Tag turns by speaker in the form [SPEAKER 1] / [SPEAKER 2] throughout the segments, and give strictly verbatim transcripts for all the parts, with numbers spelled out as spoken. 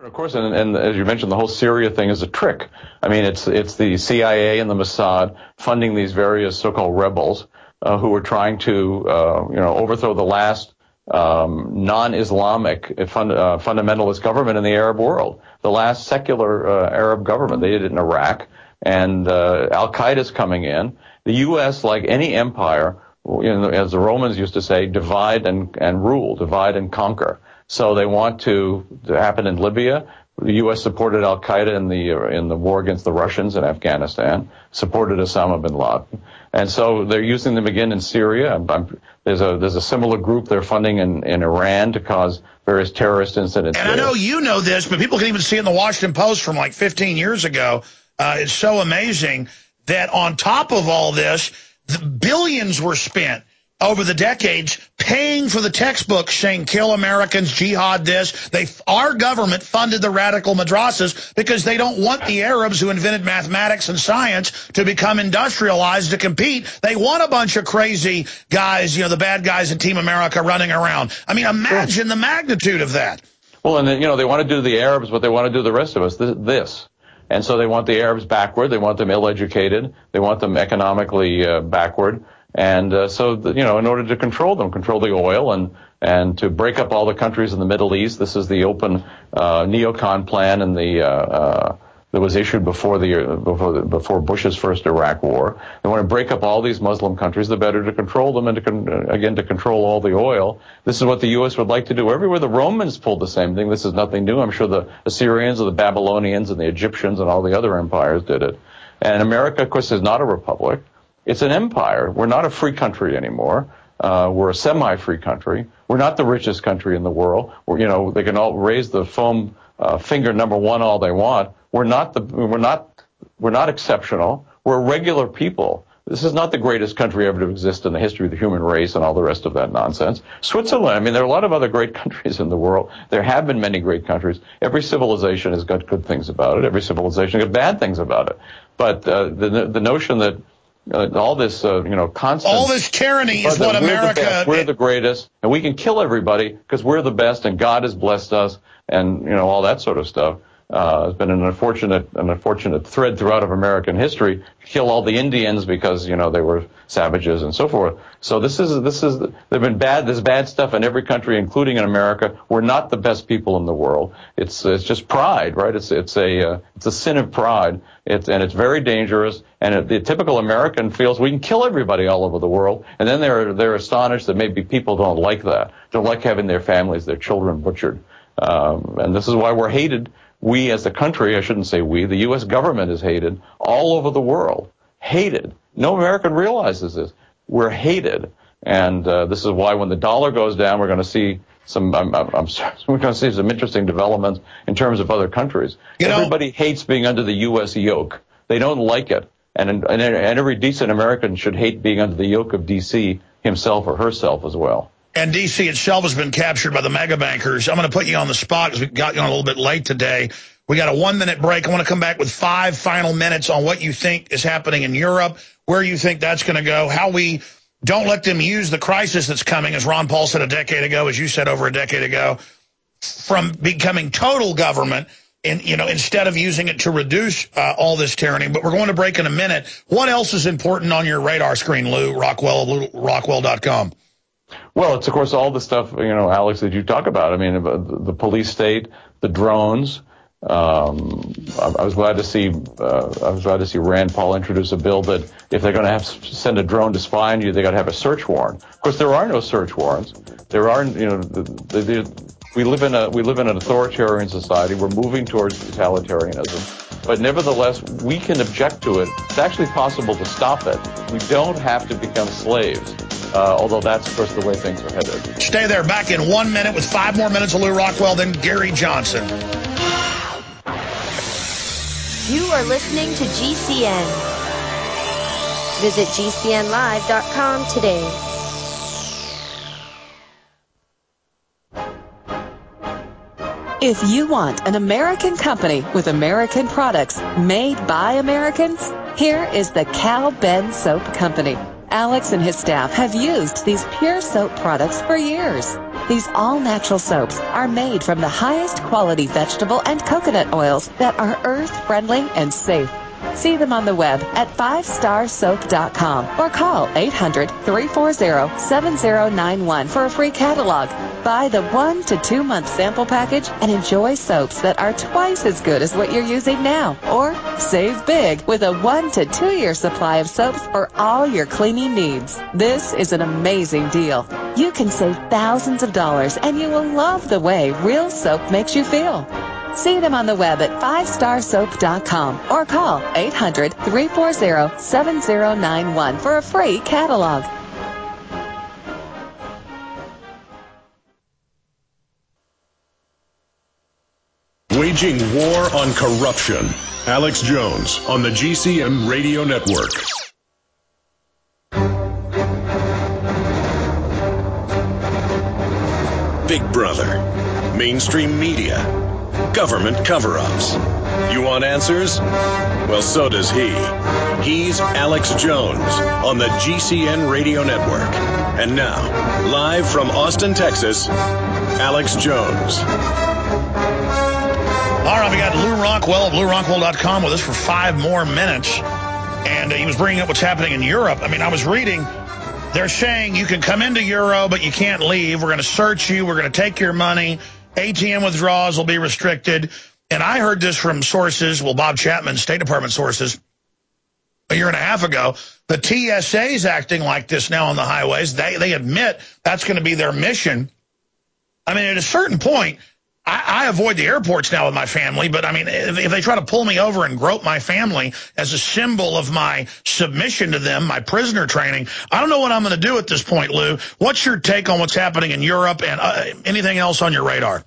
[SPEAKER 1] Of course, and, and as you mentioned, the whole Syria thing is a trick. I mean, it's it's the C I A and the Mossad funding these various so-called rebels uh, who are trying to, uh, you know, overthrow the last um, non-Islamic fund, uh, fundamentalist government in the Arab world, the last secular uh, Arab government. They did it in Iraq, and uh, Al-Qaeda is coming in. The U S, like any empire, you know, as the Romans used to say, divide and, and rule, divide and conquer. So they want to, to happen in Libya. The U S supported Al-Qaeda in the in the war against the Russians in Afghanistan, supported Osama bin Laden. And so they're using them again in Syria. I'm, I'm, there's a there's a similar group they're funding in, in Iran to cause various terrorist incidents.
[SPEAKER 2] And there. I know you know this, but people can even see it in the Washington Post from like fifteen years ago. Uh, it's so amazing that on top of all this, the billions were spent over the decades paying for the textbooks saying kill Americans, jihad this. They, our government funded the radical madrasas because they don't want the Arabs who invented mathematics and science to become industrialized to compete. They want a bunch of crazy guys, you know, the bad guys in Team America running around. I mean, imagine the magnitude of that.
[SPEAKER 1] Well, and, you know, they want to do to the Arabs what they want to do to the rest of us, this. And so they want the Arabs backward. They want them ill-educated. They want them economically uh, backward. And uh, so, the, you know, in order to control them, control the oil and and to break up all the countries in the Middle East, this is the open uh, neocon plan and the uh, uh, that was issued before the before the, before Bush's first Iraq war. They want to break up all these Muslim countries. The better to control them and to con- again to control all the oil. This is what the U S would like to do. Everywhere the Romans pulled the same thing. This is nothing new. I'm sure the Assyrians and the Babylonians and the Egyptians and all the other empires did it. And America, of course, is not a republic. It's an empire. We're not a free country anymore. Uh, we're a semi-free country. We're not the richest country in the world. We're, you know, they can all raise the foam uh, finger number one all they want. We're not the. We're not. We're not exceptional. We're regular people. This is not the greatest country ever to exist in the history of the human race and all the rest of that nonsense. Switzerland. I mean, there are a lot of other great countries in the world. There have been many great countries. Every civilization has got good things about it. Every civilization has got bad things about it. But uh, the the notion that Uh, all this, uh, you know, constant...
[SPEAKER 2] All this tyranny is what America...
[SPEAKER 1] The best, we're the greatest, and we can kill everybody because we're the best, and God has blessed us, and, you know, all that sort of stuff. Uh, it's been an unfortunate, an unfortunate thread throughout of American history. Kill all the Indians because, you know, they were savages and so forth. So this is, this is, there've been bad, there's bad stuff in every country, including in America. We're not the best people in the world. It's, it's just pride, right? It's, it's a, uh, it's a sin of pride. It's, and it's very dangerous. And it, the typical American feels we can kill everybody all over the world. And then they're, they're astonished that maybe people don't like that. Don't like having their families, their children butchered. Um, and this is why we're hated. We as a country, I shouldn't say we, the U S government is hated all over the world. Hated. No American realizes this. We're hated. And uh, this is why when the dollar goes down, we're going to see some, I'm, I'm, I'm sorry, we're going to see some interesting developments in terms of other countries. You know, everybody hates being under the U S yoke. They don't like it. And, and, and every decent American should hate being under the yoke of D C himself or herself as well.
[SPEAKER 2] And D C itself has been captured by the mega bankers. I'm going to put you on the spot because we got you on a little bit late today. We got a one-minute break. I want to come back with five final minutes on what you think is happening in Europe, where you think that's going to go, how we don't let them use the crisis that's coming, as Ron Paul said a decade ago, as you said over a decade ago, from becoming total government, and you know, instead of using it to reduce uh, all this tyranny. But we're going to break in a minute. What else is important on your radar screen, Lou Rockwell, Lou Rockwell dot com?
[SPEAKER 1] Well, it's, of course, all the stuff, you know, Alex, that you talk about. I mean, the police state, the drones. Um, I was glad to see, uh, I was glad to see Rand Paul introduce a bill that if they're going to have to send a drone to spy on you, they got to have a search warrant. Of course, there are no search warrants. There are, you know, the, the, the, we live in a, we live in an authoritarian society. We're moving towards totalitarianism. But nevertheless, we can object to it. It's actually possible to stop it. We don't have to become slaves. Uh, although that's, of course, the way things are headed.
[SPEAKER 2] Stay there. Back in one minute with five more minutes of Lou Rockwell, then Gary Johnson.
[SPEAKER 3] You are listening to G C N. Visit G C N live dot com today.
[SPEAKER 4] If you want an American company with American products made by Americans, here is the Cal Ben Soap Company. Alex and his staff have used these pure soap products for years. These all-natural soaps are made from the highest quality vegetable and coconut oils that are earth-friendly and safe. See them on the web at five star soap dot com or call eight hundred, three four zero, seven zero nine one for a free catalog. Buy the one to two month sample package and enjoy soaps that are twice as good as what you're using now. Or save big with a one to two year supply of soaps for all your cleaning needs. This is an amazing deal. You can save thousands of dollars and you will love the way real soap makes you feel. See them on the web at five star soap dot com or call eight hundred, three four zero, seven zero nine one for a free catalog.
[SPEAKER 5] Waging war on corruption. Alex Jones on the G C N Radio Network. Big Brother, mainstream media, government cover-ups. You want answers? Well, so does he. He's Alex Jones on the G C N Radio Network. And now, live from Austin, Texas, Alex Jones.
[SPEAKER 2] All right, we got Lou Rockwell of Lou Rockwell dot com with us for five more minutes. And uh, he was bringing up what's happening in Europe. I mean, I was reading, they're saying you can come into Euro, but you can't leave. We're going to search you. We're going to take your money. A T M withdrawals will be restricted. And I heard this from sources, well, Bob Chapman, State Department sources, a year and a half ago. The T S A is acting like this now on the highways. They, they admit that's going to be their mission. I mean, at a certain point, I, I avoid the airports now with my family, but I mean, if, if they try to pull me over and grope my family as a symbol of my submission to them, my prisoner training, I don't know what I'm going to do at this point, Lou. What's your take on what's happening in Europe and uh, anything else on your radar?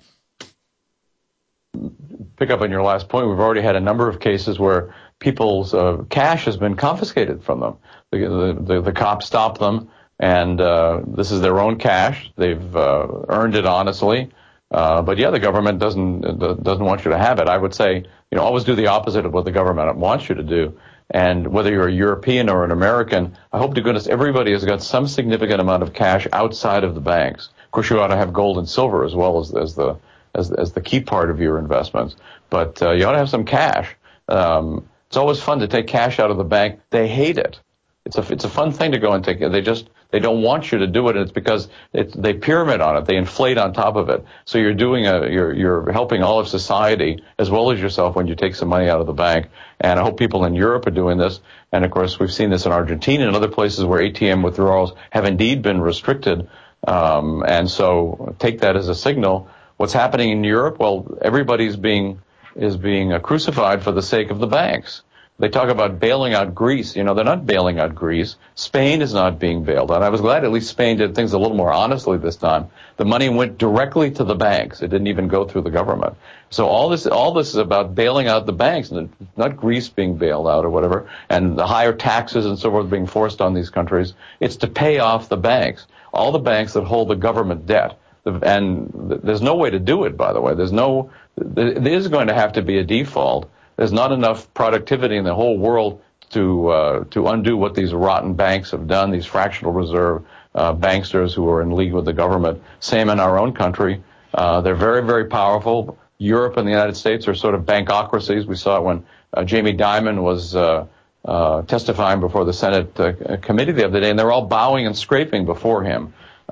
[SPEAKER 1] Pick up on your last point. We've already had a number of cases where people's uh, cash has been confiscated from them. The, the, the, the cops stop them, and uh, this is their own cash. They've uh, earned it honestly. Uh, but yeah, the government doesn't doesn't want you to have it. I would say, you know, always do the opposite of what the government wants you to do. And whether you're a European or an American, I hope to goodness everybody has got some significant amount of cash outside of the banks. Of course, you ought to have gold and silver as well as, as the as, as the key part of your investments. But uh, you ought to have some cash. Um, it's always fun to take cash out of the bank. They hate it. It's a it's a fun thing to go and take. They just they don't want you to do it, and it's because it's, they pyramid on it. They inflate on top of it. So you're doing a you're you're helping all of society as well as yourself when you take some money out of the bank. And I hope people in Europe are doing this. And of course, we've seen this in Argentina and other places where A T M withdrawals have indeed been restricted. Um, and so take that as a signal. What's happening in Europe? Well, everybody's being is being uh, crucified for the sake of the banks. They talk about bailing out Greece. You know, they're not bailing out Greece. Spain is not being bailed out. I was glad at least Spain did things a little more honestly this time. The money went directly to the banks. It didn't even go through the government. So all this, all this is about bailing out the banks, not Greece being bailed out or whatever, and the higher taxes and so forth being forced on these countries. It's to pay off the banks, all the banks that hold the government debt. And there's no way to do it, by the way. There's no, there is going to have to be a default. There's not enough productivity in the whole world to uh, to undo what these rotten banks have done, these fractional reserve uh, banksters who are in league with the government. Same in our own country. Uh, they're very, very powerful. Europe and the United States are sort of bankocracies. We saw it when uh, Jamie Dimon was uh, uh, testifying before the Senate uh, committee the other day, and they're all bowing and scraping before him.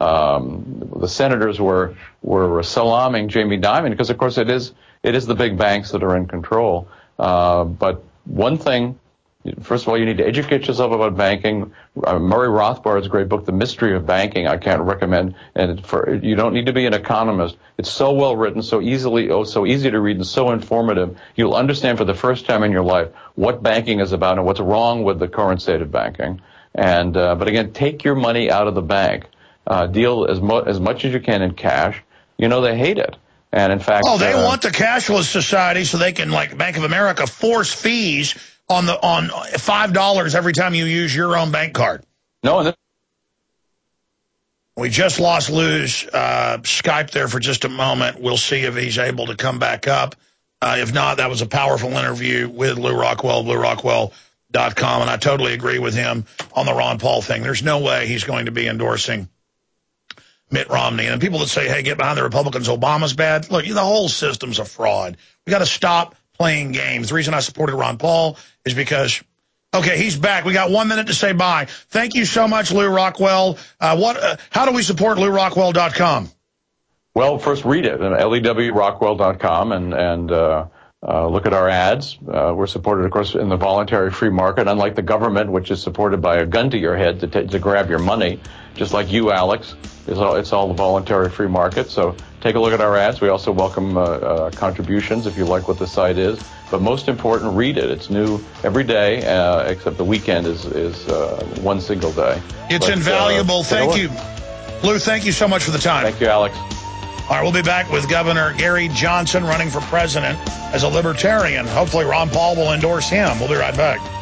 [SPEAKER 1] Um, the senators were were salaaming Jamie Dimon because, of course, it is it is the big banks that are in control. Uh, but one thing, first of all, you need to educate yourself about banking. Uh, Murray Rothbard's great book, The Mystery of Banking, I can't recommend. And for, you don't need to be an economist. It's so well written, so easily, oh, so easy to read and so informative. You'll understand for the first time in your life what banking is about and what's wrong with the current state of banking. And, uh, but again, take your money out of the bank. Uh, deal as, mu- as much as you can in cash. You know, they hate it. And in fact,
[SPEAKER 2] oh, they
[SPEAKER 1] uh,
[SPEAKER 2] want the cashless society so they can, like Bank of America, force fees on the on five dollars every time you use your own bank card.
[SPEAKER 1] No, and this-
[SPEAKER 2] we just lost Lou's uh, Skype there for just a moment. We'll see if he's able to come back up. Uh, if not, that was a powerful interview with Lou Rockwell, Lou Rockwell dot com, and I totally agree with him on the Ron Paul thing. There's no way he's going to be endorsing Mitt Romney. And people that say, hey, get behind the Republicans, Obama's bad. Look, the whole system's a fraud. We got to stop playing games. The reason I supported Ron Paul is because, okay, he's back. We got one minute to say bye. Thank you so much, Lew Rockwell. Uh, what? Uh, how do we support lew rockwell dot com?
[SPEAKER 1] Well, first read it, L E W rockwell dot com, and, and uh, uh, look at our ads. Uh, we're supported, of course, in the voluntary free market, unlike the government, which is supported by a gun to your head to, t- to grab your money, just like you, Alex. It's all, it's all the voluntary free market. So take a look at our ads. We also welcome uh, uh, contributions if you like what the site is. But most important, read it. It's new every day, uh, except the weekend is, is uh, one single day.
[SPEAKER 2] It's
[SPEAKER 1] but,
[SPEAKER 2] invaluable.
[SPEAKER 1] Uh,
[SPEAKER 2] thank you. Lew, thank you so much for the time.
[SPEAKER 1] Thank you, Alex.
[SPEAKER 2] All right, we'll be back with Governor Gary Johnson running for president as a libertarian. Hopefully Ron Paul will endorse him. We'll be right back.